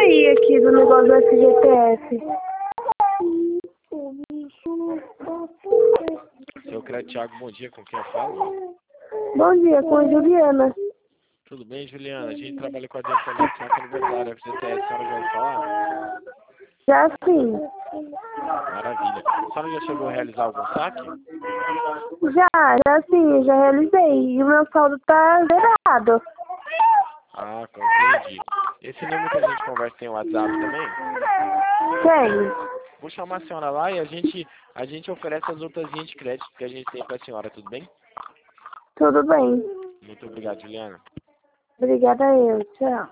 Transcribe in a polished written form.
sair aqui do negócio do FGTS. Seu Crédito Thiago, bom dia, com quem eu falo? Bom dia, com a Juliana. Tudo bem, Juliana? A gente trabalha com a adiantamento saque aniversário FGTS, a senhora já ouviu falar? Já sim. Maravilha. A senhora já chegou a realizar algum saque? Já sim, já realizei. E o meu saldo tá zerado. Ah, compreendi. Esse número que a gente conversa tem o WhatsApp também? Tem. Vou chamar a senhora lá e a gente oferece as outras linhas de crédito que a gente tem para a senhora, tudo bem? Tudo bem. Muito obrigado, Juliana. Obrigada eu. Tchau.